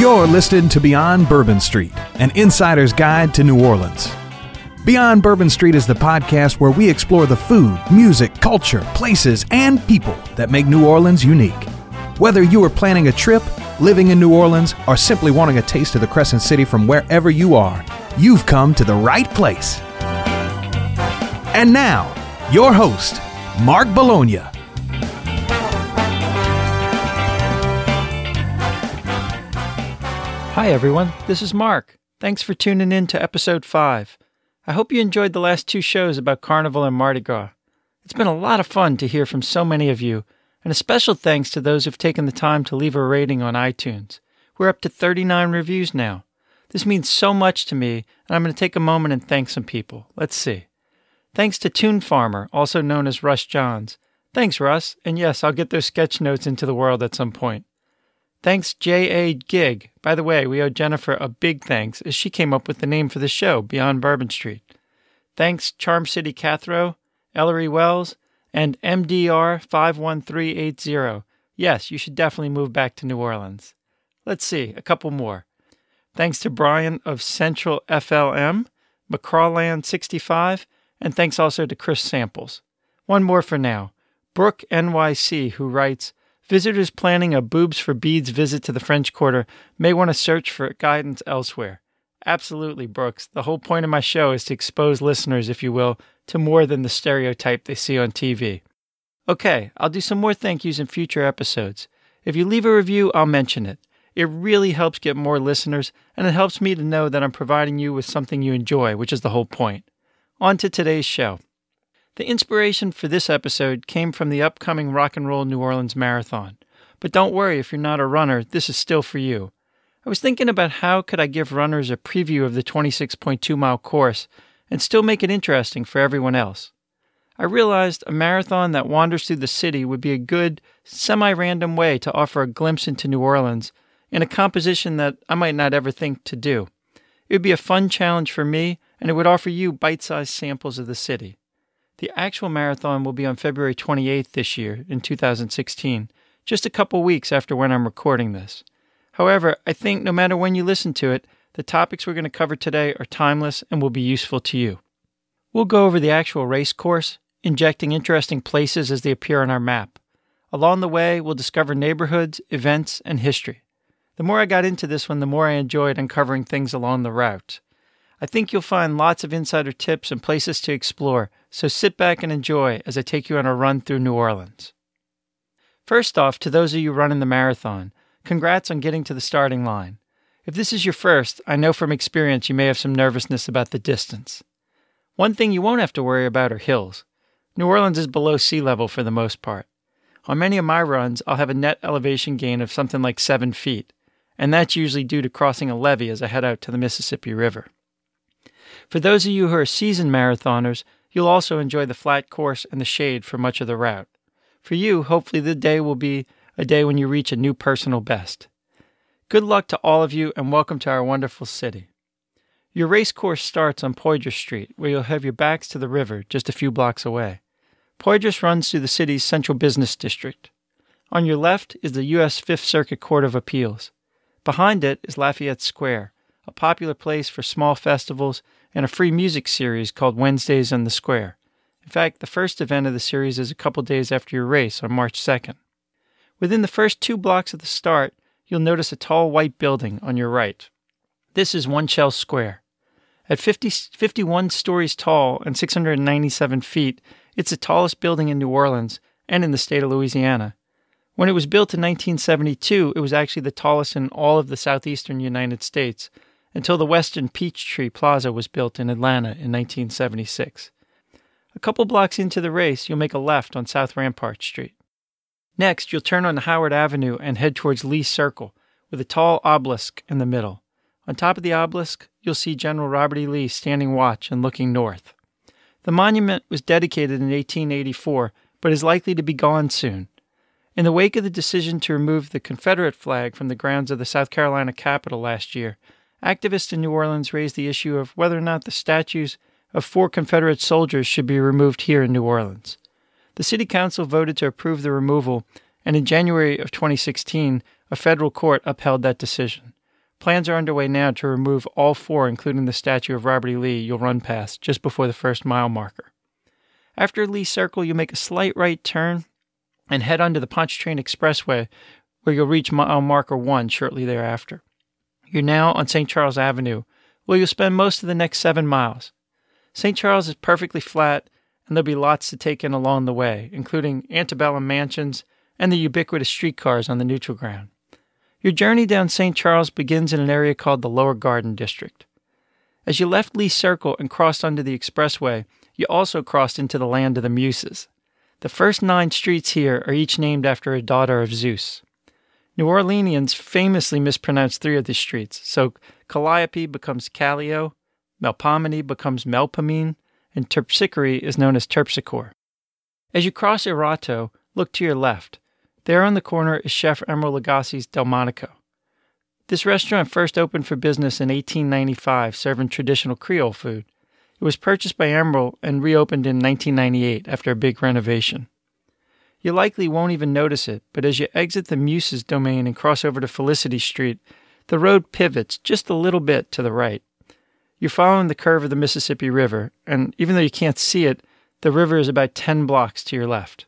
You're listening to Beyond Bourbon Street, an insider's guide to New Orleans. Beyond Bourbon Street is the podcast where we explore the food, music, culture, places, and people that make New Orleans unique. Whether you are planning a trip, living in New Orleans, or simply wanting a taste of the Crescent City from wherever you are, you've come to the right place. And now, your host, Mark Bologna. Hi everyone, this is Mark. Thanks for tuning in to episode 5. I hope you enjoyed the last 2 shows about Carnival and Mardi Gras. It's been a lot of fun to hear from so many of you, and a special thanks to those who've taken the time to leave a rating on iTunes. We're up to 39 reviews now. This means so much to me, and I'm going to take a moment and thank some people. Let's see. Thanks to Toon Farmer, also known as Russ Johns. Thanks, Russ, and yes, I'll get those sketch notes into the world at some point. Thanks, J.A. Gig. By the way, we owe Jennifer a big thanks as she came up with the name for the show, Beyond Bourbon Street. Thanks, Charm City Cathro, Ellery Wells, and MDR 51380. Yes, you should definitely move back to New Orleans. Let's see, a couple more. Thanks to Brian of Central FLM, McCrawland 65, and thanks also to Chris Samples. One more for now. Brooke NYC, who writes, visitors planning a Boobs for Beads visit to the French Quarter may want to search for guidance elsewhere. Absolutely, Brooks. The whole point of my show is to expose listeners, if you will, to more than the stereotype they see on TV. Okay, I'll do some more thank yous in future episodes. If you leave a review, I'll mention it. It really helps get more listeners, and it helps me to know that I'm providing you with something you enjoy, which is the whole point. On to today's show. The inspiration for this episode came from the upcoming Rock and Roll New Orleans Marathon. But don't worry if you're not a runner, this is still for you. I was thinking about how could I give runners a preview of the 26.2-mile course and still make it interesting for everyone else. I realized a marathon that wanders through the city would be a good, semi-random way to offer a glimpse into New Orleans in a composition that I might not ever think to do. It would be a fun challenge for me, and it would offer you bite-sized samples of the city. The actual marathon will be on February 28th this year, in 2016, just a couple weeks after when I'm recording this. However, I think no matter when you listen to it, the topics we're going to cover today are timeless and will be useful to you. We'll go over the actual race course, injecting interesting places as they appear on our map. Along the way, we'll discover neighborhoods, events, and history. The more I got into this one, the more I enjoyed uncovering things along the route. I think you'll find lots of insider tips and places to explore, so sit back and enjoy as I take you on a run through New Orleans. First off, to those of you running the marathon, congrats on getting to the starting line. If this is your first, I know from experience you may have some nervousness about the distance. One thing you won't have to worry about are hills. New Orleans is below sea level for the most part. On many of my runs, I'll have a net elevation gain of something like 7 feet, and that's usually due to crossing a levee as I head out to the Mississippi River. For those of you who are seasoned marathoners, you'll also enjoy the flat course and the shade for much of the route. For you, hopefully the day will be a day when you reach a new personal best. Good luck to all of you and welcome to our wonderful city. Your race course starts on Poydras Street, where you'll have your backs to the river just a few blocks away. Poydras runs through the city's central business district. On your left is the U.S. Fifth Circuit Court of Appeals. Behind it is Lafayette Square, a popular place for small festivals and a free music series called Wednesdays on the Square. In fact, the first event of the series is a couple days after your race on March 2nd. Within the first 2 blocks of the start, you'll notice a tall white building on your right. This is One Shell Square. At 51 stories tall and 697 feet, it's the tallest building in New Orleans and in the state of Louisiana. When it was built in 1972, it was actually the tallest in all of the southeastern United States, until the Western Peachtree Plaza was built in Atlanta in 1976. A couple blocks into the race, you'll make a left on South Rampart Street. Next, you'll turn on Howard Avenue and head towards Lee Circle, with a tall obelisk in the middle. On top of the obelisk, you'll see General Robert E. Lee standing watch and looking north. The monument was dedicated in 1884, but is likely to be gone soon. In the wake of the decision to remove the Confederate flag from the grounds of the South Carolina Capitol last year, activists in New Orleans raised the issue of whether or not the statues of 4 Confederate soldiers should be removed here in New Orleans. The City Council voted to approve the removal, and in January of 2016, a federal court upheld that decision. Plans are underway now to remove all four, including the statue of Robert E. Lee you'll run past just before the first mile marker. After Lee Circle, you'll make a slight right turn and head onto the Pontchartrain Expressway, where you'll reach mile marker 1 shortly thereafter. You're now on St. Charles Avenue, where you'll spend most of the next 7 miles. St. Charles is perfectly flat, and there'll be lots to take in along the way, including antebellum mansions and the ubiquitous streetcars on the neutral ground. Your journey down St. Charles begins in an area called the Lower Garden District. As you left Lee Circle and crossed onto the expressway, you also crossed into the land of the Muses. The first 9 streets here are each named after a daughter of Zeus. New Orleanians famously mispronounce 3 of the streets, so Calliope becomes Callio, Melpomene becomes Melpomene, and Terpsichore is known as Terpsichore. As you cross Erato, look to your left. There on the corner is Chef Emeril Lagasse's Delmonico. This restaurant first opened for business in 1895, serving traditional Creole food. It was purchased by Emeril and reopened in 1998 after a big renovation. You likely won't even notice it, but as you exit the Muses domain and cross over to Felicity Street, the road pivots just a little bit to the right. You're following the curve of the Mississippi River, and even though you can't see it, the river is about 10 blocks to your left.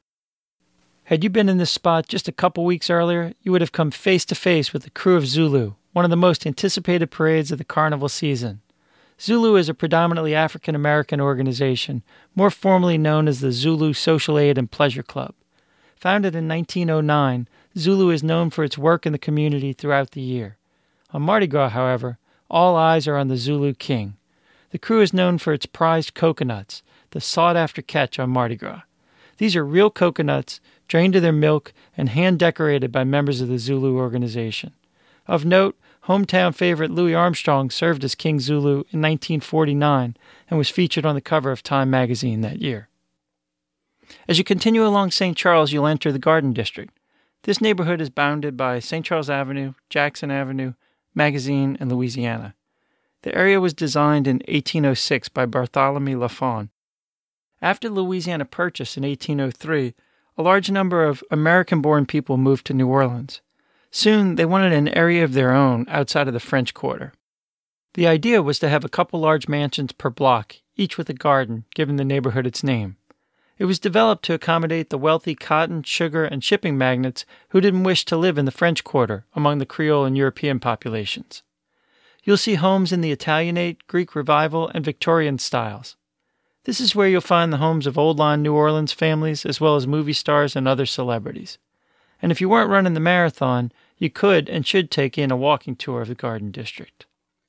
Had you been in this spot just a couple weeks earlier, you would have come face to face with the Krewe of Zulu, one of the most anticipated parades of the carnival season. Zulu is a predominantly African-American organization, more formally known as the Zulu Social Aid and Pleasure Club. Founded in 1909, Zulu is known for its work in the community throughout the year. On Mardi Gras, however, all eyes are on the Zulu King. The Krewe is known for its prized coconuts, the sought-after catch on Mardi Gras. These are real coconuts, drained of their milk, and hand-decorated by members of the Zulu organization. Of note, hometown favorite Louis Armstrong served as King Zulu in 1949 and was featured on the cover of Time magazine that year. As you continue along St. Charles, you'll enter the Garden District. This neighborhood is bounded by St. Charles Avenue, Jackson Avenue, Magazine, and Louisiana. The area was designed in 1806 by Bartholomew Lafon. After the Louisiana Purchase in 1803, a large number of American-born people moved to New Orleans. Soon, they wanted an area of their own outside of the French Quarter. The idea was to have a couple large mansions per block, each with a garden, giving the neighborhood its name. It was developed to accommodate the wealthy cotton, sugar, and shipping magnates who didn't wish to live in the French Quarter among the Creole and European populations. You'll see homes in the Italianate, Greek Revival, and Victorian styles. This is where you'll find the homes of old-line New Orleans families as well as movie stars and other celebrities. And if you weren't running the marathon, you could and should take in a walking tour of the Garden District.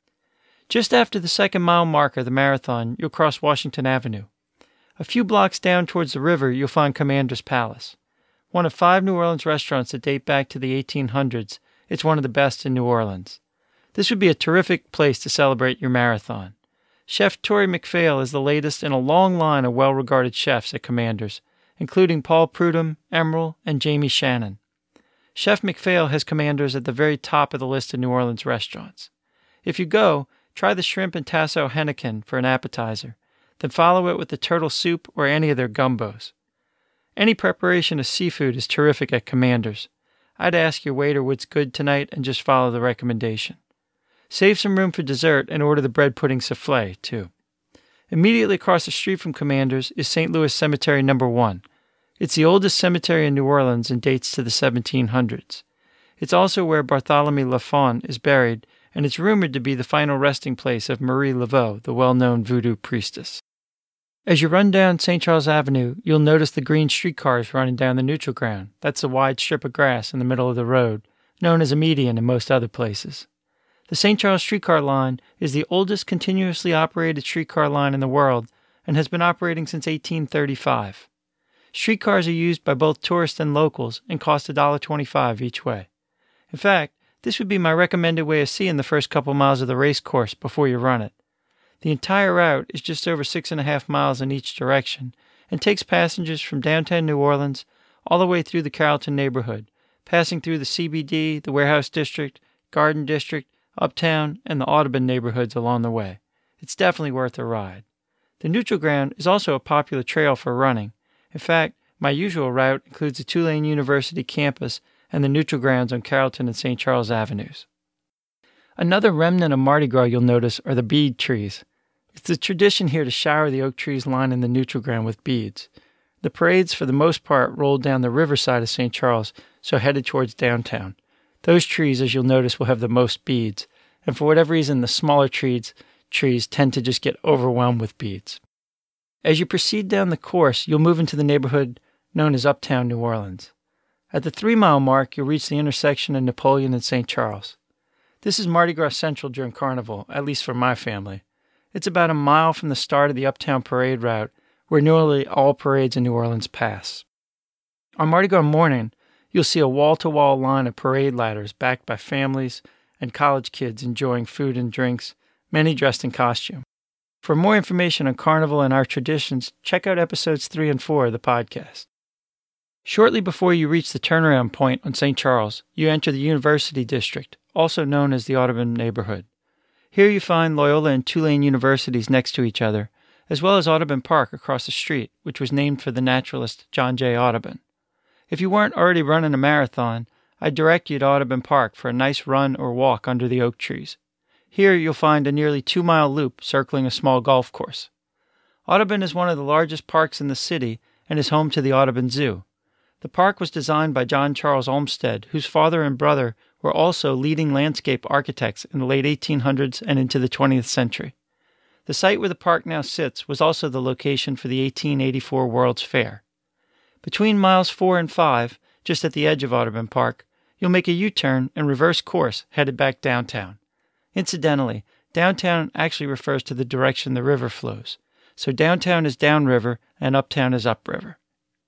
Just after the 2nd mile marker of the marathon, you'll cross Washington Avenue. A few blocks down towards the river, you'll find Commander's Palace. One of 5 New Orleans restaurants that date back to the 1800s, it's one of the best in New Orleans. This would be a terrific place to celebrate your marathon. Chef Torrey McPhail is the latest in a long line of well-regarded chefs at Commander's, including Paul Prudhomme, Emeril, and Jamie Shannon. Chef McPhail has Commander's at the very top of the list of New Orleans restaurants. If you go, try the shrimp and tasso henequen for an appetizer, then follow it with the turtle soup or any of their gumbos. Any preparation of seafood is terrific at Commander's. I'd ask your waiter what's good tonight and just follow the recommendation. Save some room for dessert and order the bread pudding soufflé, too. Immediately across the street from Commander's is St. Louis Cemetery No. 1. It's the oldest cemetery in New Orleans and dates to the 1700s. It's also where Bartholomew Lafon is buried, and it's rumored to be the final resting place of Marie Laveau, the well-known voodoo priestess. As you run down St. Charles Avenue, you'll notice the green streetcars running down the neutral ground. That's a wide strip of grass in the middle of the road, known as a median in most other places. The St. Charles streetcar line is the oldest continuously operated streetcar line in the world and has been operating since 1835. Streetcars are used by both tourists and locals and cost $1.25 each way. In fact, this would be my recommended way of seeing the first couple miles of the race course before you run it. The entire route is just over 6.5 miles in each direction and takes passengers from downtown New Orleans all the way through the Carrollton neighborhood, passing through the CBD, the Warehouse District, Garden District, Uptown, and the Audubon neighborhoods along the way. It's definitely worth a ride. The neutral ground is also a popular trail for running. In fact, my usual route includes the Tulane University campus and the neutral grounds on Carrollton and St. Charles Avenues. Another remnant of Mardi Gras you'll notice are the bead trees. It's the tradition here to shower the oak trees lining the neutral ground with beads. The parades, for the most part, roll down the riverside of St. Charles, so headed towards downtown. Those trees, as you'll notice, will have the most beads, and for whatever reason, the smaller trees tend to just get overwhelmed with beads. As you proceed down the course, you'll move into the neighborhood known as Uptown New Orleans. At the 3-mile mark, you'll reach the intersection of Napoleon and St. Charles. This is Mardi Gras Central during Carnival, at least for my family. It's about a mile from the start of the Uptown Parade route, where nearly all parades in New Orleans pass. On Mardi Gras morning, you'll see a wall-to-wall line of parade ladders backed by families and college kids enjoying food and drinks, many dressed in costume. For more information on Carnival and our traditions, check out episodes 3 and 4 of the podcast. Shortly before you reach the turnaround point on St. Charles, you enter the University District, also known as the Audubon neighborhood. Here you find Loyola and Tulane universities next to each other, as well as Audubon Park across the street, which was named for the naturalist John J. Audubon. If you weren't already running a marathon, I'd direct you to Audubon Park for a nice run or walk under the oak trees. Here you'll find a nearly 2-mile loop circling a small golf course. Audubon is one of the largest parks in the city and is home to the Audubon Zoo. The park was designed by John Charles Olmsted, whose father and brother were also leading landscape architects in the late 1800s and into the 20th century. The site where the park now sits was also the location for the 1884 World's Fair. Between miles 4 and 5, just at the edge of Audubon Park, you'll make a U-turn and reverse course headed back downtown. Incidentally, downtown actually refers to the direction the river flows. So downtown is downriver and uptown is upriver.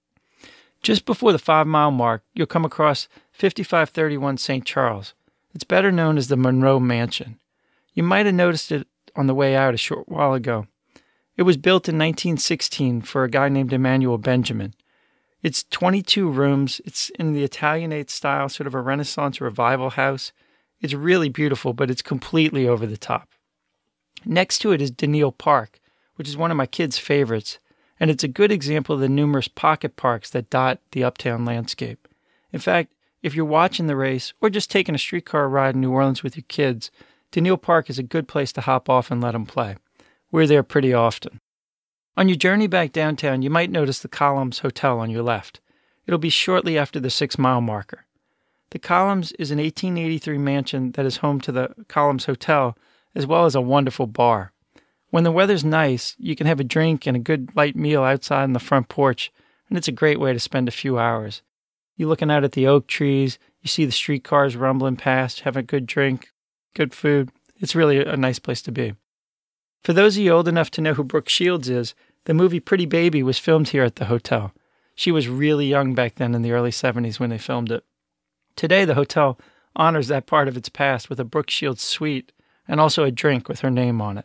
Just before the 5-mile mark, you'll come across 5531 St. Charles. It's better known as the Monroe Mansion. You might have noticed it on the way out a short while ago. It was built in 1916 for a guy named Emmanuel Benjamin. It's 22 rooms. It's in the Italianate style, sort of a Renaissance revival house. It's really beautiful, but it's completely over the top. Next to it is Daniel Park, which is one of my kids' favorites, and it's a good example of the numerous pocket parks that dot the uptown landscape. In fact, if you're watching the race or just taking a streetcar ride in New Orleans with your kids, Daniel Park is a good place to hop off and let them play. We're there pretty often. On your journey back downtown, you might notice the Columns Hotel on your left. It'll be shortly after the 6-mile marker. The Columns is an 1883 mansion that is home to the Columns Hotel, as well as a wonderful bar. When the weather's nice, you can have a drink and a good light meal outside on the front porch, and it's a great way to spend a few hours. You're looking out at the oak trees, you see the streetcars rumbling past, have a good drink, good food. It's really a nice place to be. For those of you old enough to know who Brooke Shields is, the movie Pretty Baby was filmed here at the hotel. She was really young back then in the early 70s when they filmed it. Today, the hotel honors that part of its past with a Brooke Shields suite and also a drink with her name on it.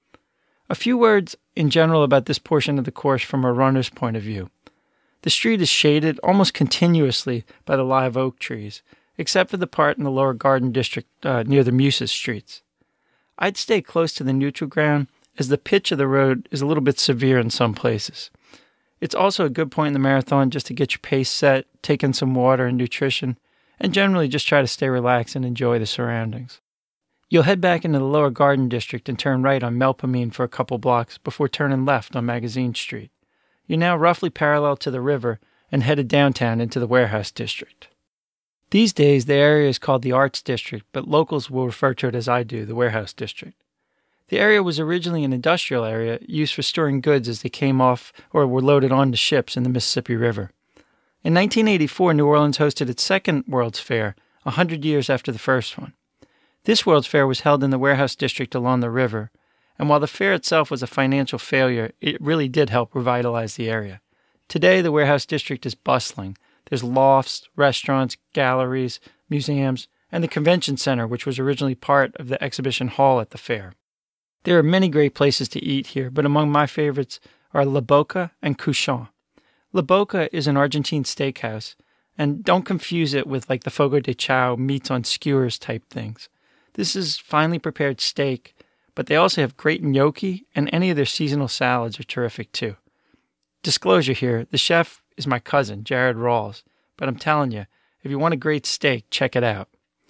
A few words in general about this portion of the course from a runner's point of view. The street is shaded almost continuously by the live oak trees, except for the part in the lower garden district near the Muses streets. I'd stay close to the neutral ground as the pitch of the road is a little bit severe in some places. It's also a good point in the marathon just to get your pace set, take in some water and nutrition, and generally just try to stay relaxed and enjoy the surroundings. You'll head back into the lower garden district and turn right on Melpomene for a couple blocks before turning left on Magazine Street. You're now roughly parallel to the river and headed downtown into the warehouse district. These days, the area is called the Arts District, but locals will refer to it as I do, the Warehouse District. The area was originally an industrial area used for storing goods as they came off or were loaded onto ships in the Mississippi River. In 1984, New Orleans hosted its second World's Fair, 100 years after the first one. This World's Fair was held in the Warehouse District along the river, and while the fair itself was a financial failure, it really did help revitalize the area. Today, the Warehouse District is bustling. There's lofts, restaurants, galleries, museums, and the convention center, which was originally part of the exhibition hall at the fair. There are many great places to eat here, but among my favorites are La Boca and Couchon. La Boca is an Argentine steakhouse, and don't confuse it with like the Fogo de Chao meats on skewers type things. This is finely prepared steak, but they also have great gnocchi, and any of their seasonal salads are terrific too. Disclosure here, the chef is my cousin, Jared Rawls, but I'm telling you, if you want a great steak, check it out.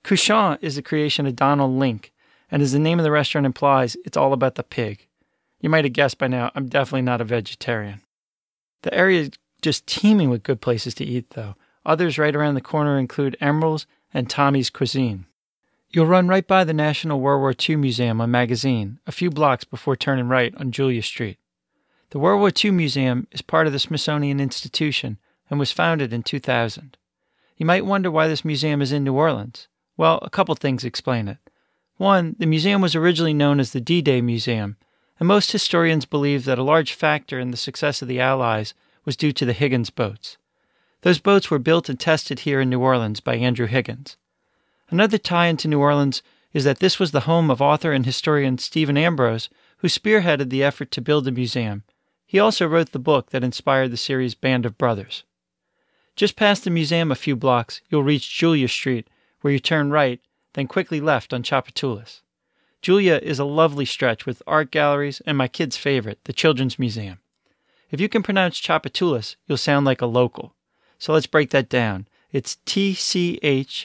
Couchant is the creation of Donald Link, and as the name of the restaurant implies, it's all about the pig. You might have guessed by now, I'm definitely not a vegetarian. The area is just teeming with good places to eat, though. Others right around the corner include Emeril's and Tommy's Cuisine. You'll run right by the National World War II Museum on Magazine, a few blocks before turning right on Julia Street. The World War II Museum is part of the Smithsonian Institution and was founded in 2000. You might wonder why this museum is in New Orleans. Well, a couple things explain it. One, the museum was originally known as the D-Day Museum, and most historians believe that a large factor in the success of the Allies was due to the Higgins boats. Those boats were built and tested here in New Orleans by Andrew Higgins. Another tie-in to New Orleans is that this was the home of author and historian Stephen Ambrose, who spearheaded the effort to build the museum. He also wrote the book that inspired the series Band of Brothers. Just past the museum a few blocks, you'll reach Julia Street, where you turn right, then quickly left on Tchoupitoulas. Julia is a lovely stretch with art galleries and my kid's favorite, the Children's Museum. If you can pronounce Tchoupitoulas, you'll sound like a local. So let's break that down. It's Tchoupitoulas,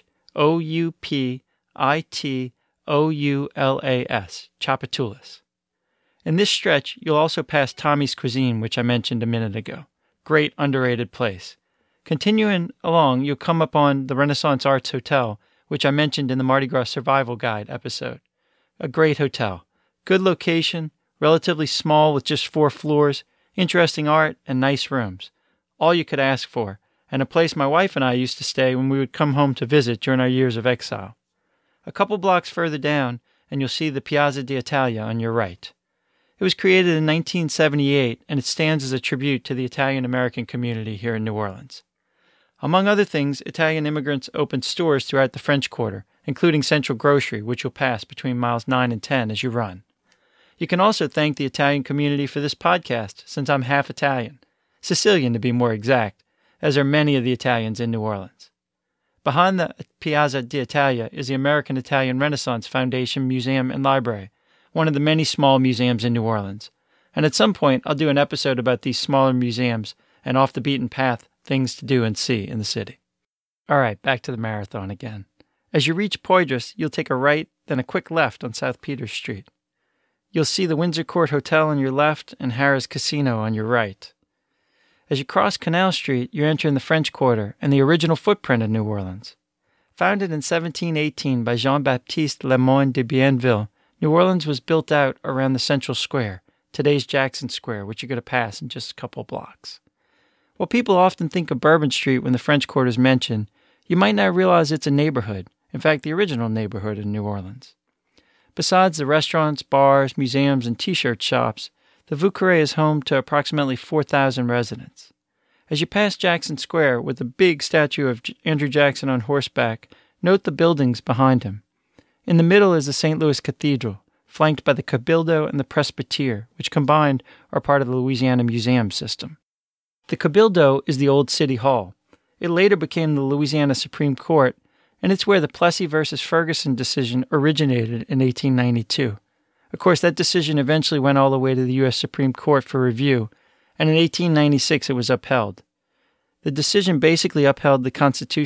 Tchoupitoulas. In this stretch, you'll also pass Tommy's Cuisine, which I mentioned a minute ago. Great underrated place. Continuing along, you'll come upon the Renaissance Arts Hotel, which I mentioned in the Mardi Gras Survival Guide episode. A great hotel. Good location, relatively small with just 4 floors, interesting art, and nice rooms. All you could ask for, and a place my wife and I used to stay when we would come home to visit during our years of exile. A couple blocks further down, and you'll see the Piazza d'Italia on your right. It was created in 1978, and it stands as a tribute to the Italian-American community here in New Orleans. Among other things, Italian immigrants opened stores throughout the French Quarter, including Central Grocery, which you'll pass between miles 9 and 10 as you run. You can also thank the Italian community for this podcast, since I'm half Italian, Sicilian to be more exact, as are many of the Italians in New Orleans. Behind the Piazza d'Italia is the American Italian Renaissance Foundation Museum and Library, one of the many small museums in New Orleans. And at some point, I'll do an episode about these smaller museums and off-the-beaten-path things to do and see in the city. All right, back to the marathon again. As you reach Poydras, you'll take a right, then a quick left on South Peters Street. You'll see the Windsor Court Hotel on your left and Harrah's Casino on your right. As you cross Canal Street, you're entering the French Quarter and the original footprint of New Orleans. Founded in 1718 by Jean-Baptiste Le Moyne de Bienville, New Orleans was built out around the Central Square, today's Jackson Square, which you're going to pass in just a couple blocks. While people often think of Bourbon Street when the French Quarter is mentioned, you might not realize it's a neighborhood, in fact, the original neighborhood in New Orleans. Besides the restaurants, bars, museums, and t-shirt shops, the Vieux Carré is home to approximately 4,000 residents. As you pass Jackson Square with the big statue of Andrew Jackson on horseback, note the buildings behind him. In the middle is the St. Louis Cathedral, flanked by the Cabildo and the Presbytere, which combined are part of the Louisiana Museum system. The Cabildo is the old City Hall. It later became the Louisiana Supreme Court, and it's where the Plessy versus Ferguson decision originated in 1892. Of course, that decision eventually went all the way to the U.S. Supreme Court for review, and in 1896 it was upheld. The decision basically upheld the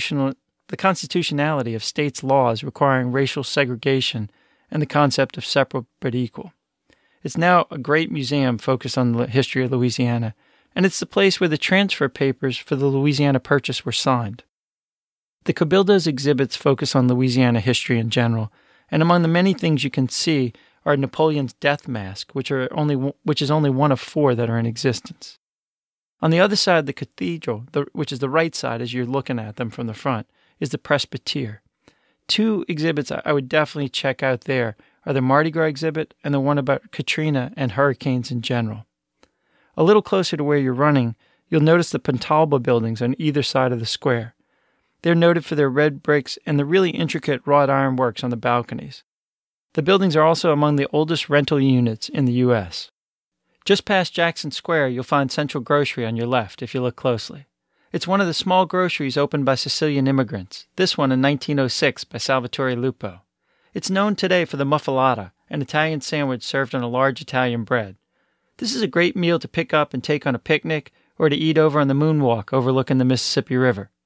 constitutionality of states' laws requiring racial segregation and the concept of separate but equal. It's now a great museum focused on the history of Louisiana, and it's the place where the transfer papers for the Louisiana Purchase were signed. The Cabildo's exhibits focus on Louisiana history in general, and among the many things you can see are Napoleon's death mask, which is only one of 4 that are in existence. On the other side of the cathedral, which is the right side as you're looking at them from the front, is the Presbytere. 2 exhibits I would definitely check out there are the Mardi Gras exhibit and the one about Katrina and hurricanes in general. A little closer to where you're running, you'll notice the Pontalba buildings on either side of the square. They're noted for their red bricks and the really intricate wrought iron works on the balconies. The buildings are also among the oldest rental units in the U.S. Just past Jackson Square, you'll find Central Grocery on your left if you look closely. It's one of the small groceries opened by Sicilian immigrants, this one in 1906 by Salvatore Lupo. It's known today for the muffalata, an Italian sandwich served on a large Italian bread. This is a great meal to pick up and take on a picnic or to eat over on the moonwalk overlooking the Mississippi River.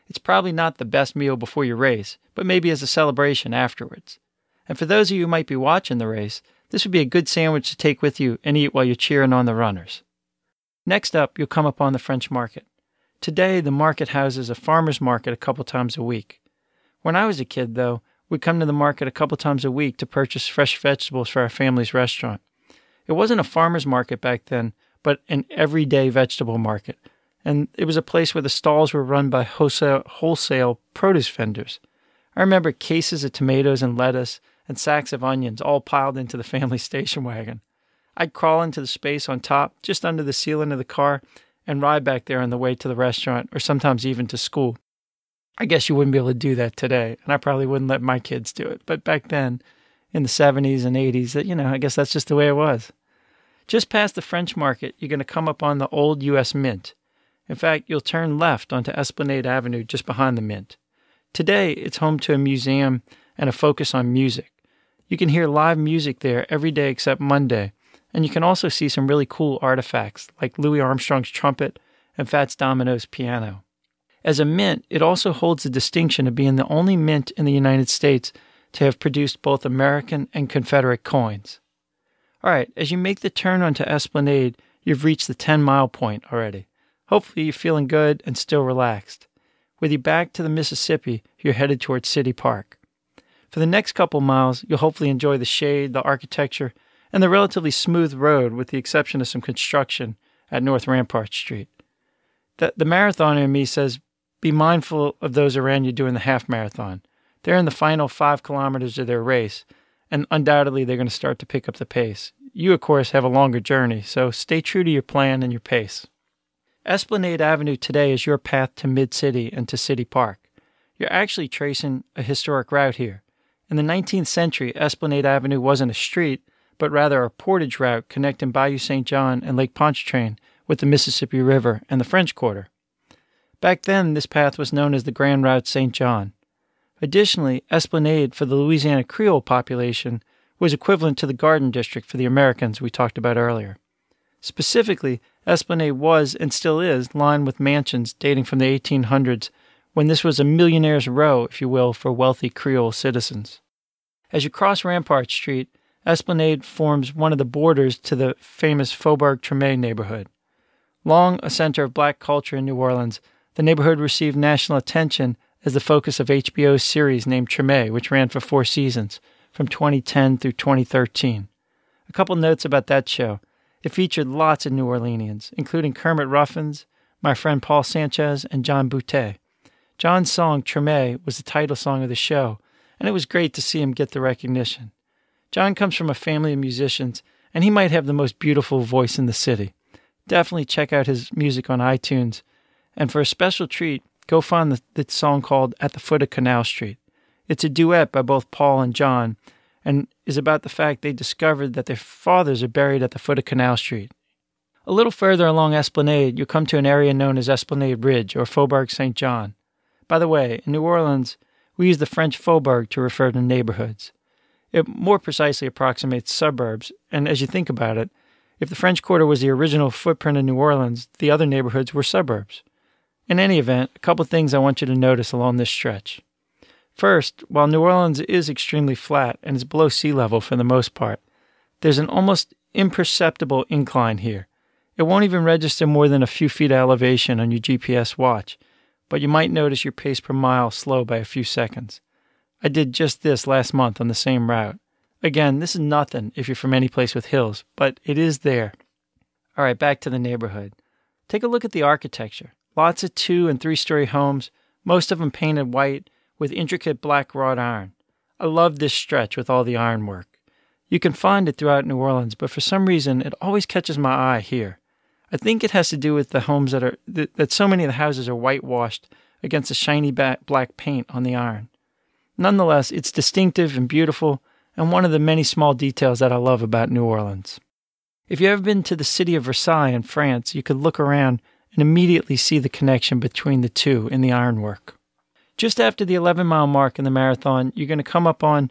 It's probably not the best meal before your race, but maybe as a celebration afterwards. And for those of you who might be watching the race, this would be a good sandwich to take with you and eat while you're cheering on the runners. Next up, you'll come upon the French Market. Today, the market houses a farmer's market a couple times a week. When I was a kid, though, we'd come to the market a couple times a week to purchase fresh vegetables for our family's restaurant. It wasn't a farmer's market back then, but an everyday vegetable market, and it was a place where the stalls were run by wholesale produce vendors. I remember cases of tomatoes and lettuce and sacks of onions all piled into the family station wagon. I'd crawl into the space on top, just under the ceiling of the car, and ride back there on the way to the restaurant or sometimes even to school. I guess you wouldn't be able to do that today, and I probably wouldn't let my kids do it. But back then, in the 70s and 80s, I guess that's just the way it was. Just past the French Market, you're going to come up on the old U.S. Mint. In fact, you'll turn left onto Esplanade Avenue just behind the Mint. Today, it's home to a museum and a focus on music. You can hear live music there every day except Monday, and you can also see some really cool artifacts like Louis Armstrong's trumpet and Fats Domino's piano. As a mint, it also holds the distinction of being the only mint in the United States to have produced both American and Confederate coins. All right, as you make the turn onto Esplanade, you've reached the 10-mile point already. Hopefully you're feeling good and still relaxed. With you back to the Mississippi, you're headed towards City Park. For the next couple miles, you'll hopefully enjoy the shade, the architecture, and the relatively smooth road with the exception of some construction at North Rampart Street. The marathoner in me says, be mindful of those around you doing the half marathon. They're in the final 5 kilometers of their race, and undoubtedly they're going to start to pick up the pace. You, of course, have a longer journey, so stay true to your plan and your pace. Esplanade Avenue today is your path to Mid-City and to City Park. You're actually tracing a historic route here. In the 19th century, Esplanade Avenue wasn't a street, but rather a portage route connecting Bayou St. John and Lake Pontchartrain with the Mississippi River and the French Quarter. Back then, this path was known as the Grand Route St. John. Additionally, Esplanade for the Louisiana Creole population was equivalent to the Garden District for the Americans we talked about earlier. Specifically, Esplanade was and still is lined with mansions dating from the 1800s when this was a millionaire's row, if you will, for wealthy Creole citizens. As you cross Rampart Street, Esplanade forms one of the borders to the famous Faubourg-Treme neighborhood. Long a center of black culture in New Orleans, the neighborhood received national attention as the focus of HBO's series named Treme, which ran for 4 seasons, from 2010 through 2013. A couple notes about that show. It featured lots of New Orleanians, including Kermit Ruffins, my friend Paul Sanchez, and John Boutte. John's song Treme was the title song of the show, and it was great to see him get the recognition. John comes from a family of musicians, and he might have the most beautiful voice in the city. Definitely check out his music on iTunes. And for a special treat, go find the song called At the Foot of Canal Street. It's a duet by both Paul and John, and is about the fact they discovered that their fathers are buried at the foot of Canal Street. A little further along Esplanade, you'll come to an area known as Esplanade Ridge, or Faubourg St. John. By the way, in New Orleans, we use the French faubourg to refer to neighborhoods. It more precisely approximates suburbs, and as you think about it, if the French Quarter was the original footprint of New Orleans, the other neighborhoods were suburbs. In any event, a couple things I want you to notice along this stretch. First, while New Orleans is extremely flat and is below sea level for the most part, there's an almost imperceptible incline here. It won't even register more than a few feet of elevation on your GPS watch, but you might notice your pace per mile slow by a few seconds. I did just this last month on the same route. Again, this is nothing if you're from any place with hills, but it is there. All right, back to the neighborhood. Take a look at the architecture. Lots of 2- and 3-story homes, most of them painted white with intricate black wrought iron. I love this stretch with all the ironwork. You can find it throughout New Orleans, but for some reason, it always catches my eye here. I think it has to do with the homes that so many of the houses are whitewashed against the shiny black paint on the iron. Nonetheless, it's distinctive and beautiful, and one of the many small details that I love about New Orleans. If you've ever been to the city of Versailles in France, you could look around and immediately see the connection between the two in the ironwork. Just after the 11-mile mark in the marathon, you're going to come up on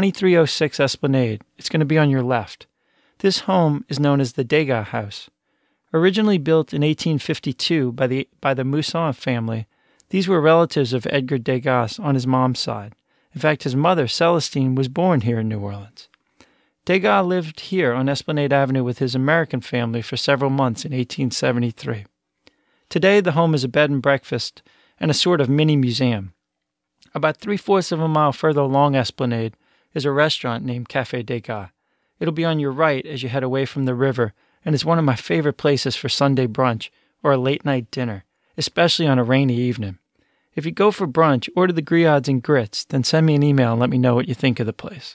2306 Esplanade. It's going to be on your left. This home is known as the Degas House. Originally built in 1852 by the Mousson family, These were relatives of Edgar Degas on his mom's side. In fact, his mother, Celestine, was born here in New Orleans. Degas lived here on Esplanade Avenue with his American family for several months in 1873. Today, the home is a bed and breakfast and a sort of mini museum. About 3/4 of a mile further along Esplanade is a restaurant named Café Degas. It'll be on your right as you head away from the river, and it's one of my favorite places for Sunday brunch or a late-night dinner, especially on a rainy evening. If you go for brunch, order the griots and grits, then send me an email and let me know what you think of the place.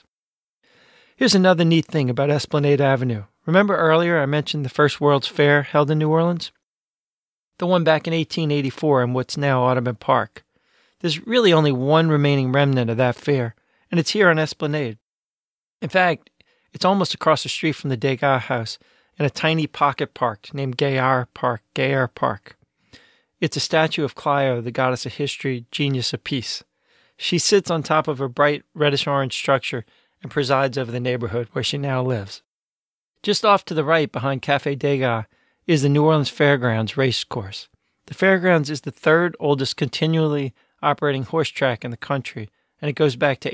Here's another neat thing about Esplanade Avenue. Remember earlier I mentioned the first World's Fair held in New Orleans? The one back in 1884 in what's now Audubon Park. There's really only one remaining remnant of that fair, and it's here on Esplanade. In fact, it's almost across the street from the Degas house in a tiny pocket park named Gaillard Park. It's a statue of Clio, the goddess of history, genius of peace. She sits on top of a bright reddish-orange structure and presides over the neighborhood where she now lives. Just off to the right, behind Café Degas, is the New Orleans Fairgrounds race course. The Fairgrounds is the third oldest continually operating horse track in the country, and it goes back to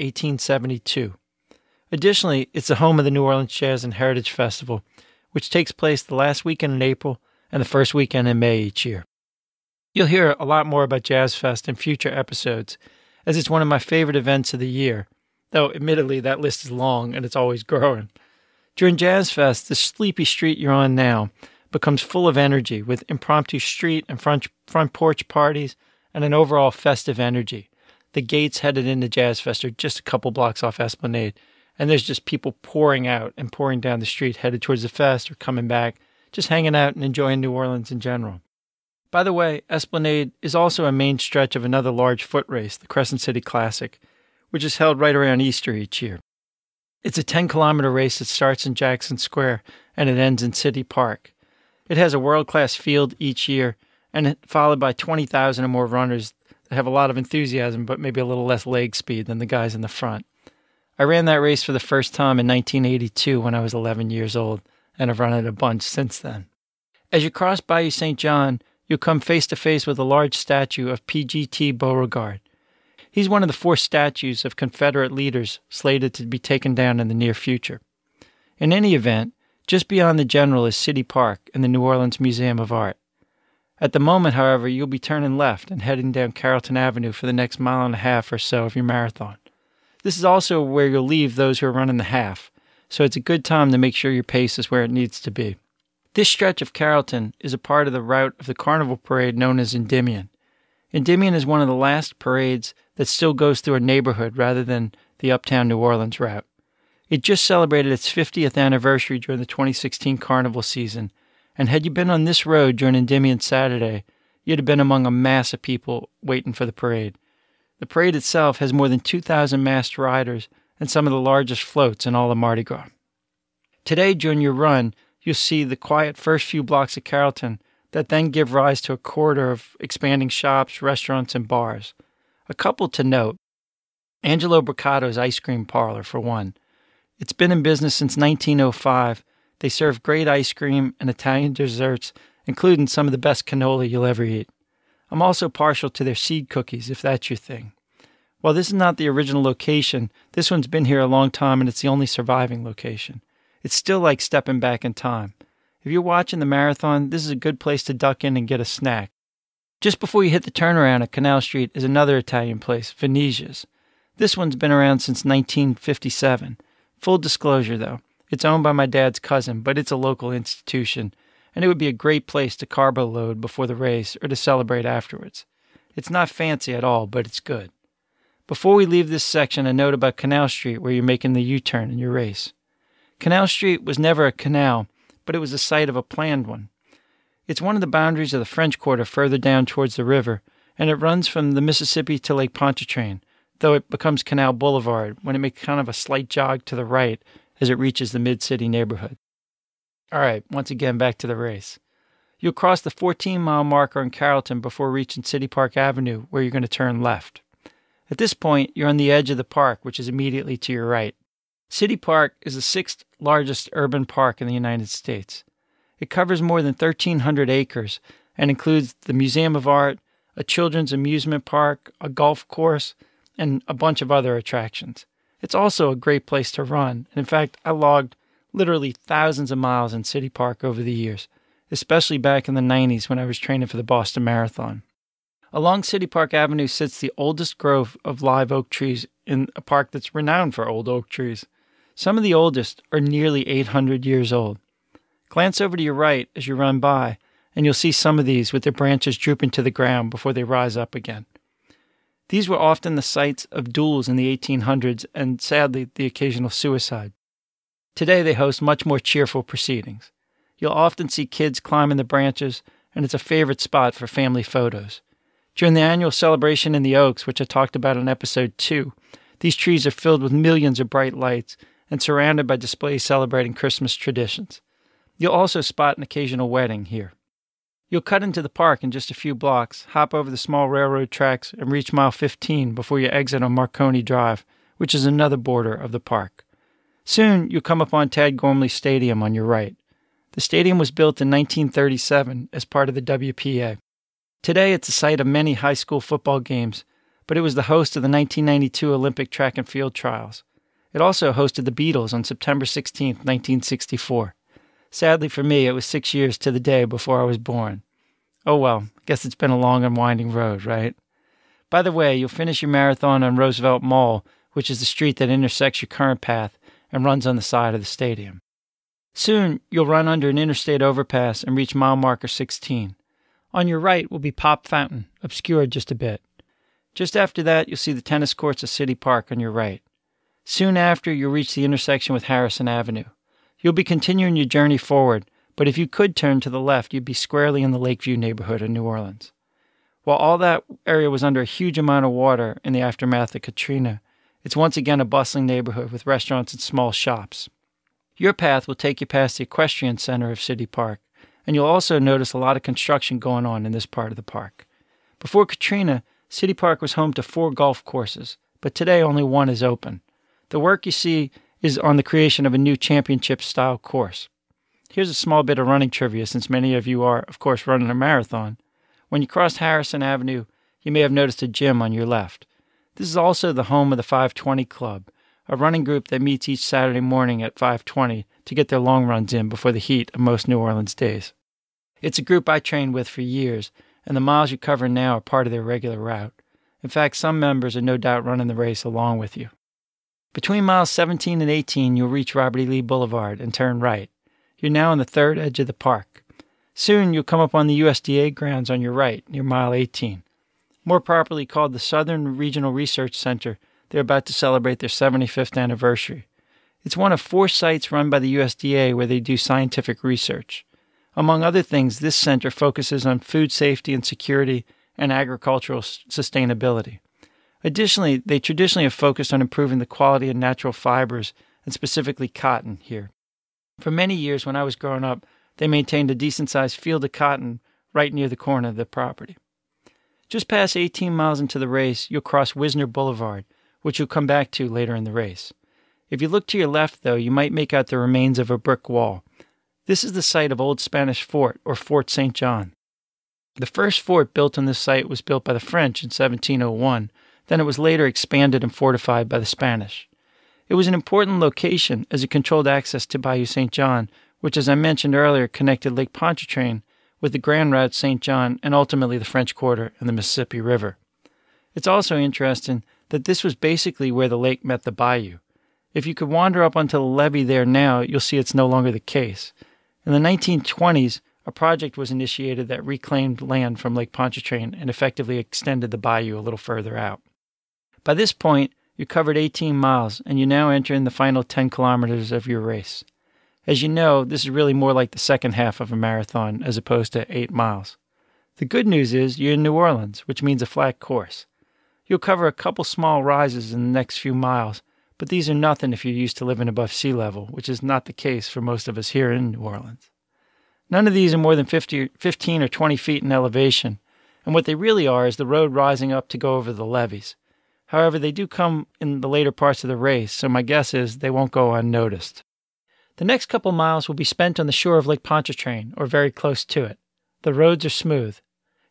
1872. Additionally, it's the home of the New Orleans Jazz and Heritage Festival, which takes place the last weekend in April and the first weekend in May each year. You'll hear a lot more about Jazz Fest in future episodes, as it's one of my favorite events of the year, though admittedly that list is long and it's always growing. During Jazz Fest, the sleepy street you're on now becomes full of energy with impromptu street and front porch parties and an overall festive energy. The gates headed into Jazz Fest are just a couple blocks off Esplanade, and there's just people pouring out and pouring down the street headed towards the fest or coming back, just hanging out and enjoying New Orleans in general. By the way, Esplanade is also a main stretch of another large foot race, the Crescent City Classic, which is held right around Easter each year. It's a 10-kilometer race that starts in Jackson Square and it ends in City Park. It has a world-class field each year, and it's followed by 20,000 or more runners that have a lot of enthusiasm but maybe a little less leg speed than the guys in the front. I ran that race for the first time in 1982 when I was 11 years old, and I've run it a bunch since then. As you cross Bayou St. John, you'll come face-to-face with a large statue of P.G.T. Beauregard. He's one of the 4 statues of Confederate leaders slated to be taken down in the near future. In any event, just beyond the General is City Park and the New Orleans Museum of Art. At the moment, however, you'll be turning left and heading down Carrollton Avenue for the next mile and a half or so of your marathon. This is also where you'll leave those who are running the half, so it's a good time to make sure your pace is where it needs to be. This stretch of Carrollton is a part of the route of the Carnival Parade known as Endymion. Endymion is one of the last parades that still goes through a neighborhood rather than the uptown New Orleans route. It just celebrated its 50th anniversary during the 2016 Carnival season, and had you been on this road during Endymion Saturday, you'd have been among a mass of people waiting for the parade. The parade itself has more than 2,000 masked riders and some of the largest floats in all of Mardi Gras. Today, during your run, you'll see the quiet first few blocks of Carrollton that then give rise to a corridor of expanding shops, restaurants, and bars. A couple to note. Angelo Bricato's Ice Cream Parlor, for one. It's been in business since 1905. They serve great ice cream and Italian desserts, including some of the best cannoli you'll ever eat. I'm also partial to their seed cookies, if that's your thing. While this is not the original location, this one's been here a long time and it's the only surviving location. It's still like stepping back in time. If you're watching the marathon, this is a good place to duck in and get a snack. Just before you hit the turnaround at Canal Street is another Italian place, Venetia's. This one's been around since 1957. Full disclosure, though, it's owned by my dad's cousin, but it's a local institution, and it would be a great place to carbo load before the race or to celebrate afterwards. It's not fancy at all, but it's good. Before we leave this section, a note about Canal Street where you're making the U-turn in your race. Canal Street was never a canal, but it was the site of a planned one. It's one of the boundaries of the French Quarter further down towards the river, and it runs from the Mississippi to Lake Pontchartrain, though it becomes Canal Boulevard when it makes kind of a slight jog to the right as it reaches the mid-city neighborhood. All right, once again, back to the race. You'll cross the 14-mile marker in Carrollton before reaching City Park Avenue, where you're going to turn left. At this point, you're on the edge of the park, which is immediately to your right. City Park is the 6th largest urban park in the United States. It covers more than 1,300 acres and includes the Museum of Art, a children's amusement park, a golf course, and a bunch of other attractions. It's also a great place to run, and in fact, I logged literally thousands of miles in City Park over the years, especially back in the 90s when I was training for the Boston Marathon. Along City Park Avenue sits the oldest grove of live oak trees in a park that's renowned for old oak trees. Some of the oldest are nearly 800 years old. Glance over to your right as you run by, and you'll see some of these with their branches drooping to the ground before they rise up again. These were often the sites of duels in the 1800s and, sadly, the occasional suicide. Today they host much more cheerful proceedings. You'll often see kids climbing the branches, and it's a favorite spot for family photos. During the annual celebration in the Oaks, which I talked about in episode 2, these trees are filled with millions of bright lights and surrounded by displays celebrating Christmas traditions. You'll also spot an occasional wedding here. You'll cut into the park in just a few blocks, hop over the small railroad tracks, and reach mile 15 before you exit on Marconi Drive, which is another border of the park. Soon, you'll come upon Tad Gormley Stadium on your right. The stadium was built in 1937 as part of the WPA. Today, it's the site of many high school football games, but it was the host of the 1992 Olympic track and field trials. It also hosted the Beatles on September 16, 1964. Sadly for me, it was 6 years to the day before I was born. Oh well, guess it's been a long and winding road, right? By the way, you'll finish your marathon on Roosevelt Mall, which is the street that intersects your current path and runs on the side of the stadium. Soon, you'll run under an interstate overpass and reach mile marker 16. On your right will be Pop Fountain, obscured just a bit. Just after that, you'll see the tennis courts of City Park on your right. Soon after, you'll reach the intersection with Harrison Avenue. You'll be continuing your journey forward, but if you could turn to the left, you'd be squarely in the Lakeview neighborhood of New Orleans. While all that area was under a huge amount of water in the aftermath of Katrina, it's once again a bustling neighborhood with restaurants and small shops. Your path will take you past the equestrian center of City Park, and you'll also notice a lot of construction going on in this part of the park. Before Katrina, City Park was home to 4 golf courses, but today only 1 is open. The work you see is on the creation of a new championship-style course. Here's a small bit of running trivia, since many of you are, of course, running a marathon. When you cross Harrison Avenue, you may have noticed a gym on your left. This is also the home of the 520 Club, a running group that meets each Saturday morning at 5:20 to get their long runs in before the heat of most New Orleans days. It's a group I trained with for years, and the miles you cover now are part of their regular route. In fact, some members are no doubt running the race along with you. Between miles 17 and 18, you'll reach Robert E. Lee Boulevard and turn right. You're now on the third edge of the park. Soon, you'll come up on the USDA grounds on your right, near mile 18. More properly called the Southern Regional Research Center, they're about to celebrate their 75th anniversary. It's one of 4 sites run by the USDA where they do scientific research. Among other things, this center focuses on food safety and security and agricultural sustainability. Additionally, they traditionally have focused on improving the quality of natural fibers, and specifically cotton here. For many years when I was growing up, they maintained a decent-sized field of cotton right near the corner of the property. Just past 18 miles into the race, you'll cross Wisner Boulevard, which you'll come back to later in the race. If you look to your left, though, you might make out the remains of a brick wall. This is the site of Old Spanish Fort, or Fort St. John. The first fort built on this site was built by the French in 1701, then it was later expanded and fortified by the Spanish. It was an important location as it controlled access to Bayou St. John, which, as I mentioned earlier, connected Lake Pontchartrain with the Grand Route St. John and ultimately the French Quarter and the Mississippi River. It's also interesting that this was basically where the lake met the bayou. If you could wander up onto the levee there now, you'll see it's no longer the case. In the 1920s, a project was initiated that reclaimed land from Lake Pontchartrain and effectively extended the bayou a little further out. By this point, you covered 18 miles, and you now enter in the final 10 kilometers of your race. As you know, this is really more like the second half of a marathon as opposed to 8 miles. The good news is you're in New Orleans, which means a flat course. You'll cover a couple small rises in the next few miles, but these are nothing if you're used to living above sea level, which is not the case for most of us here in New Orleans. None of these are more than 15 or 20 feet in elevation, and what they really are is the road rising up to go over the levees. However, they do come in the later parts of the race, so my guess is they won't go unnoticed. The next couple miles will be spent on the shore of Lake Pontchartrain, or very close to it. The roads are smooth.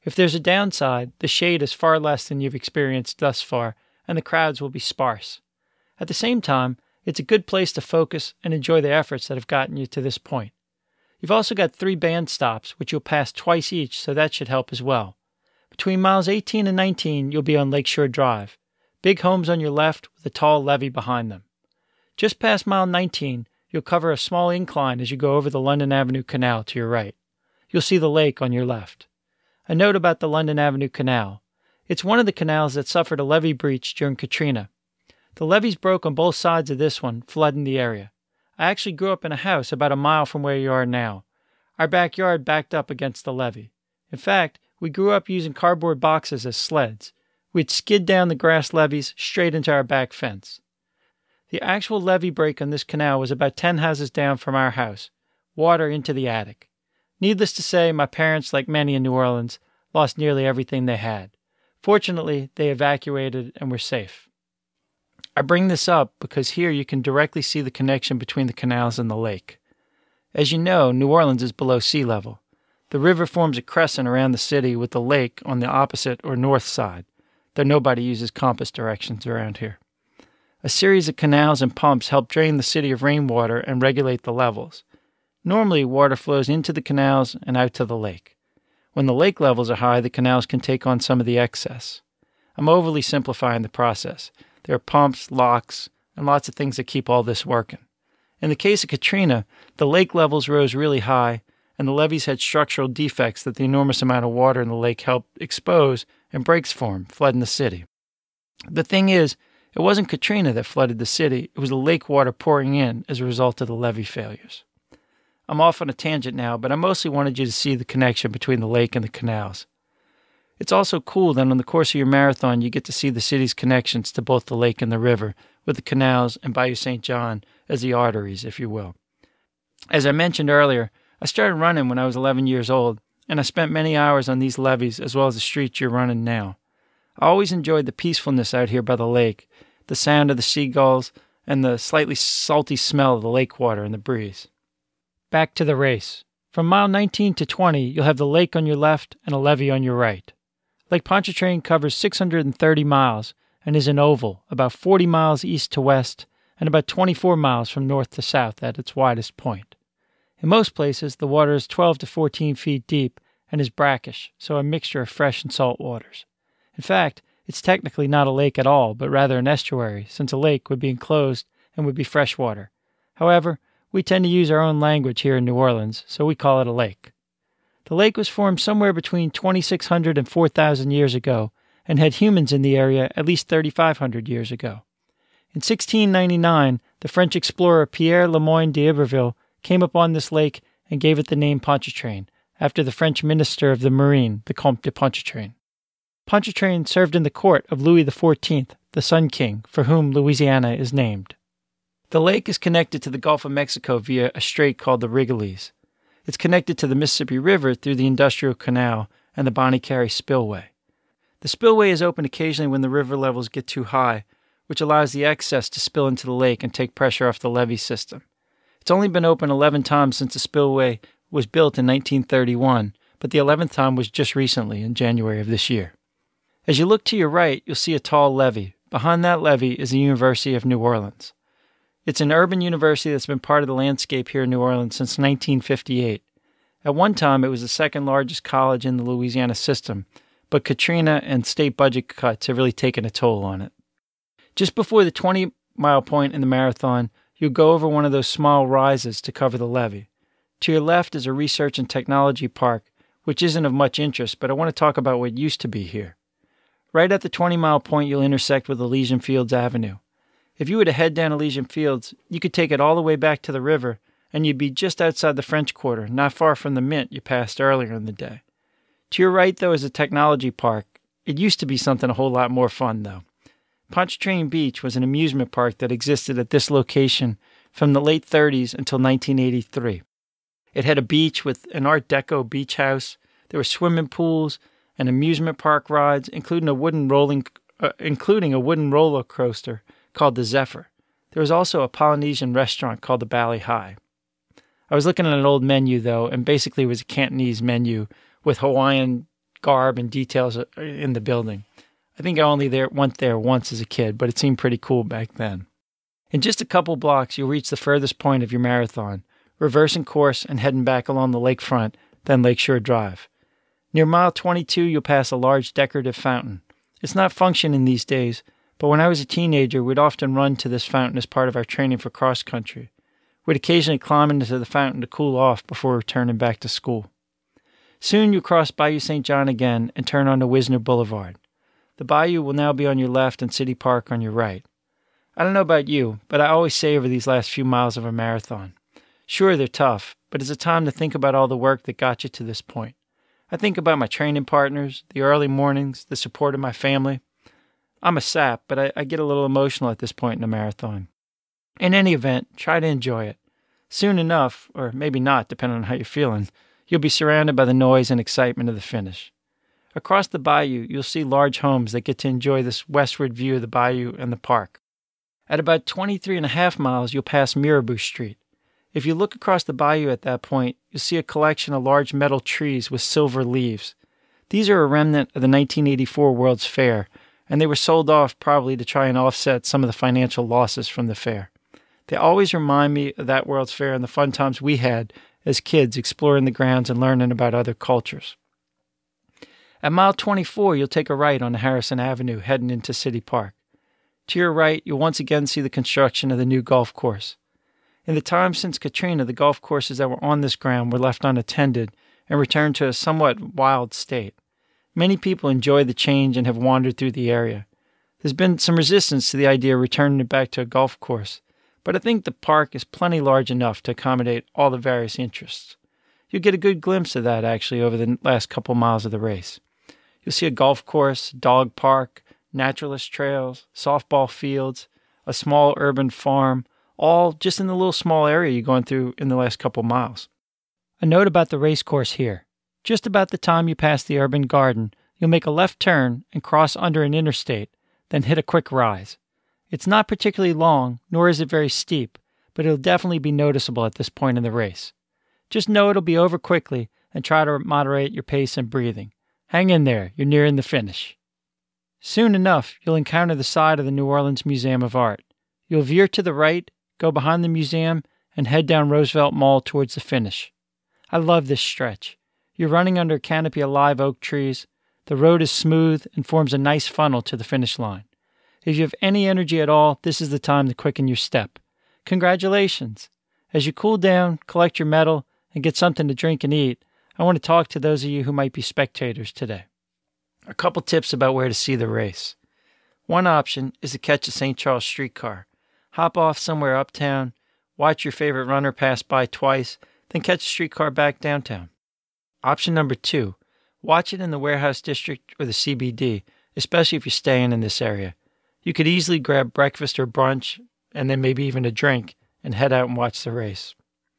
If there's a downside, the shade is far less than you've experienced thus far, and the crowds will be sparse. At the same time, it's a good place to focus and enjoy the efforts that have gotten you to this point. You've also got 3 band stops, which you'll pass twice each, so that should help as well. Between miles 18 and 19, you'll be on Lakeshore Drive. Big homes on your left with a tall levee behind them. Just past mile 19, you'll cover a small incline as you go over the London Avenue Canal to your right. You'll see the lake on your left. A note about the London Avenue Canal. It's one of the canals that suffered a levee breach during Katrina. The levees broke on both sides of this one, flooding the area. I actually grew up in a house about a mile from where you are now. Our backyard backed up against the levee. In fact, we grew up using cardboard boxes as sleds. We'd skid down the grass levees straight into our back fence. The actual levee break on this canal was about 10 houses down from our house, water into the attic. Needless to say, my parents, like many in New Orleans, lost nearly everything they had. Fortunately, they evacuated and were safe. I bring this up because here you can directly see the connection between the canals and the lake. As you know, New Orleans is below sea level. The river forms a crescent around the city with the lake on the opposite or north side, though nobody uses compass directions around here. A series of canals and pumps help drain the city of rainwater and regulate the levels. Normally, water flows into the canals and out to the lake. When the lake levels are high, the canals can take on some of the excess. I'm overly simplifying the process. There are pumps, locks, and lots of things that keep all this working. In the case of Katrina, the lake levels rose really high, and the levees had structural defects that the enormous amount of water in the lake helped expose, and breaks formed, flooding the city. The thing is, it wasn't Katrina that flooded the city, it was the lake water pouring in as a result of the levee failures. I'm off on a tangent now, but I mostly wanted you to see the connection between the lake and the canals. It's also cool that on the course of your marathon you get to see the city's connections to both the lake and the river, with the canals and Bayou St. John as the arteries, if you will. As I mentioned earlier, I started running when I was 11 years old, and I spent many hours on these levees as well as the streets you're running now. I always enjoyed the peacefulness out here by the lake, the sound of the seagulls, and the slightly salty smell of the lake water in the breeze. Back to the race. From mile 19 to 20, you'll have the lake on your left and a levee on your right. Lake Pontchartrain covers 630 miles and is an oval, about 40 miles east to west and about 24 miles from north to south at its widest point. In most places, the water is 12 to 14 feet deep and is brackish, so a mixture of fresh and salt waters. In fact, it's technically not a lake at all, but rather an estuary, since a lake would be enclosed and would be freshwater. However, we tend to use our own language here in New Orleans, so we call it a lake. The lake was formed somewhere between 2,600 and 4,000 years ago and had humans in the area at least 3,500 years ago. In 1699, the French explorer Pierre Le Moyne d'Iberville came upon this lake and gave it the name Pontchartrain, after the French minister of the Marine, the Comte de Pontchartrain. Pontchartrain served in the court of Louis XIV, the Sun King, for whom Louisiana is named. The lake is connected to the Gulf of Mexico via a strait called the Rigolets. It's connected to the Mississippi River through the Industrial Canal and the Bonnie Carré Spillway. The spillway is open occasionally when the river levels get too high, which allows the excess to spill into the lake and take pressure off the levee system. It's only been open 11 times since the spillway was built in 1931, but the 11th time was just recently, in January of this year. As you look to your right, you'll see a tall levee. Behind that levee is the University of New Orleans. It's an urban university that's been part of the landscape here in New Orleans since 1958. At one time, it was the second largest college in the Louisiana system, but Katrina and state budget cuts have really taken a toll on it. Just before the 20-mile point in the marathon, you'll go over one of those small rises to cover the levee. To your left is a research and technology park, which isn't of much interest, but I want to talk about what used to be here. Right at the 20-mile point, you'll intersect with Elysian Fields Avenue. If you were to head down Elysian Fields, you could take it all the way back to the river, and you'd be just outside the French Quarter, not far from the Mint you passed earlier in the day. To your right, though, is a technology park. It used to be something a whole lot more fun, though. Pontchartrain Beach was an amusement park that existed at this location from the late 30s until 1983. It had a beach with an Art Deco beach house. There were swimming pools and amusement park rides, including a wooden roller coaster called the Zephyr. There was also a Polynesian restaurant called the Bali High. I was looking at an old menu, though, and basically it was a Cantonese menu with Hawaiian garb and details in the building. I think I only went there once as a kid, but it seemed pretty cool back then. In just a couple blocks, you'll reach the furthest point of your marathon, reversing course and heading back along the lakefront, then Lakeshore Drive. Near mile 22, you'll pass a large decorative fountain. It's not functioning these days, but when I was a teenager, we'd often run to this fountain as part of our training for cross country. We'd occasionally climb into the fountain to cool off before returning back to school. Soon you'll cross Bayou St. John again and turn onto Wisner Boulevard. The bayou will now be on your left and City Park on your right. I don't know about you, but I always savor these last few miles of a marathon. Sure, they're tough, but it's a time to think about all the work that got you to this point. I think about my training partners, the early mornings, the support of my family. I'm a sap, but I get a little emotional at this point in a marathon. In any event, try to enjoy it. Soon enough, or maybe not, depending on how you're feeling, you'll be surrounded by the noise and excitement of the finish. Across the bayou, you'll see large homes that get to enjoy this westward view of the bayou and the park. At about 23.5 miles, you'll pass Mirabeau Street. If you look across the bayou at that point, you'll see a collection of large metal trees with silver leaves. These are a remnant of the 1984 World's Fair, and they were sold off probably to try and offset some of the financial losses from the fair. They always remind me of that World's Fair and the fun times we had as kids exploring the grounds and learning about other cultures. At mile 24, you'll take a right on Harrison Avenue heading into City Park. To your right, you'll once again see the construction of the new golf course. In the time since Katrina, the golf courses that were on this ground were left unattended and returned to a somewhat wild state. Many people enjoy the change and have wandered through the area. There's been some resistance to the idea of returning it back to a golf course, but I think the park is plenty large enough to accommodate all the various interests. You'll get a good glimpse of that, actually, over the last couple miles of the race. You'll see a golf course, dog park, naturalist trails, softball fields, a small urban farm, all just in the little small area you're going through in the last couple miles. A note about the race course here. Just about the time you pass the urban garden, you'll make a left turn and cross under an interstate, then hit a quick rise. It's not particularly long, nor is it very steep, but it'll definitely be noticeable at this point in the race. Just know it'll be over quickly and try to moderate your pace and breathing. Hang in there, you're nearing the finish. Soon enough, you'll encounter the side of the New Orleans Museum of Art. You'll veer to the right, go behind the museum, and head down Roosevelt Mall towards the finish. I love this stretch. You're running under a canopy of live oak trees. The road is smooth and forms a nice funnel to the finish line. If you have any energy at all, this is the time to quicken your step. Congratulations! As you cool down, collect your medal, and get something to drink and eat, I want to talk to those of you who might be spectators today. A couple tips about where to see the race. One option is to catch a St. Charles streetcar. Hop off somewhere uptown, watch your favorite runner pass by twice, then catch a streetcar back downtown. Option number 2, watch it in the Warehouse District or the CBD, especially if you're staying in this area. You could easily grab breakfast or brunch, and then maybe even a drink, and head out and watch the race.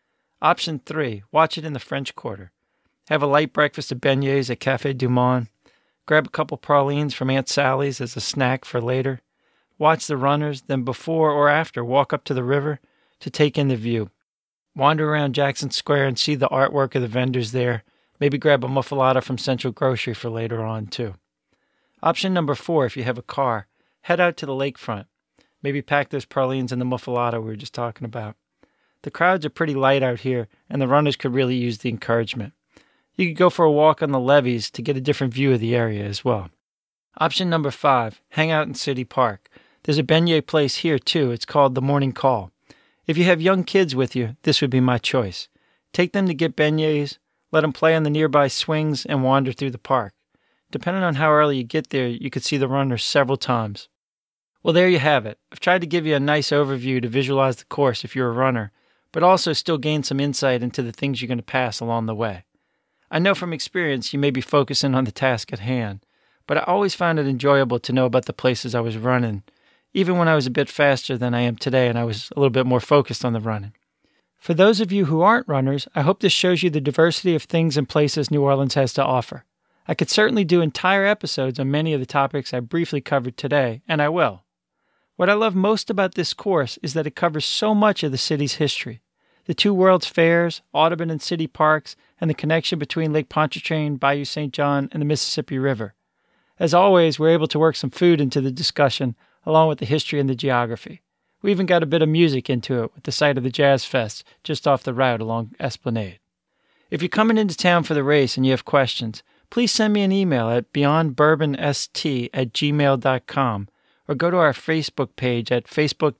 Option 3, watch it in the French Quarter. Have a light breakfast of beignets at Café du Monde. Grab a couple pralines from Aunt Sally's as a snack for later. Watch the runners, then before or after walk up to the river to take in the view. Wander around Jackson Square and see the artwork of the vendors there. Maybe grab a muffalata from Central Grocery for later on, too. Option number 4, if you have a car, head out to the lakefront. Maybe pack those pralines in the muffalata we were just talking about. The crowds are pretty light out here, and the runners could really use the encouragement. You could go for a walk on the levees to get a different view of the area as well. Option number 5, hang out in City Park. There's a beignet place here too. It's called The Morning Call. If you have young kids with you, this would be my choice. Take them to get beignets, let them play on the nearby swings, and wander through the park. Depending on how early you get there, you could see the runners several times. Well, there you have it. I've tried to give you a nice overview to visualize the course if you're a runner, but also still gain some insight into the things you're going to pass along the way. I know from experience you may be focusing on the task at hand, but I always found it enjoyable to know about the places I was running, even when I was a bit faster than I am today and I was a little bit more focused on the running. For those of you who aren't runners, I hope this shows you the diversity of things and places New Orleans has to offer. I could certainly do entire episodes on many of the topics I briefly covered today, and I will. What I love most about this course is that it covers so much of the city's history. the two World's Fairs, Audubon and city parks, and the connection between Lake Pontchartrain, Bayou St. John, and the Mississippi River. As always, we're able to work some food into the discussion, along with the history and the geography. We even got a bit of music into it with the site of the Jazz Fest just off the route along Esplanade. If you're coming into town for the race and you have questions, please send me an email at beyondbourbonst@gmail.com or go to our Facebook page at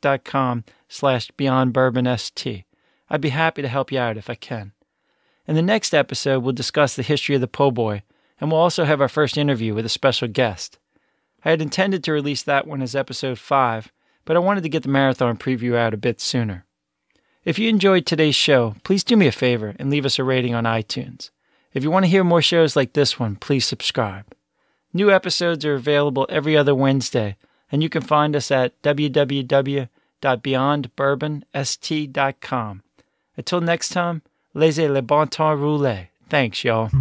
facebook.com/beyondbourbonst. I'd be happy to help you out if I can. In the next episode, we'll discuss the history of the po' boy, and we'll also have our first interview with a special guest. I had intended to release that one as episode 5, but I wanted to get the marathon preview out a bit sooner. If you enjoyed today's show, please do me a favor and leave us a rating on iTunes. If you want to hear more shows like this one, please subscribe. New episodes are available every other Wednesday, and you can find us at www.beyondbourbonst.com. Until next time, laissez le bon temps rouler. Thanks, y'all.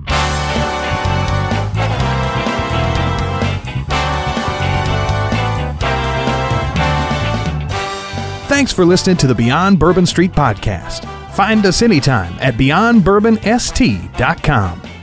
Thanks for listening to the Beyond Bourbon Street podcast. Find us anytime at beyondbourbonst.com.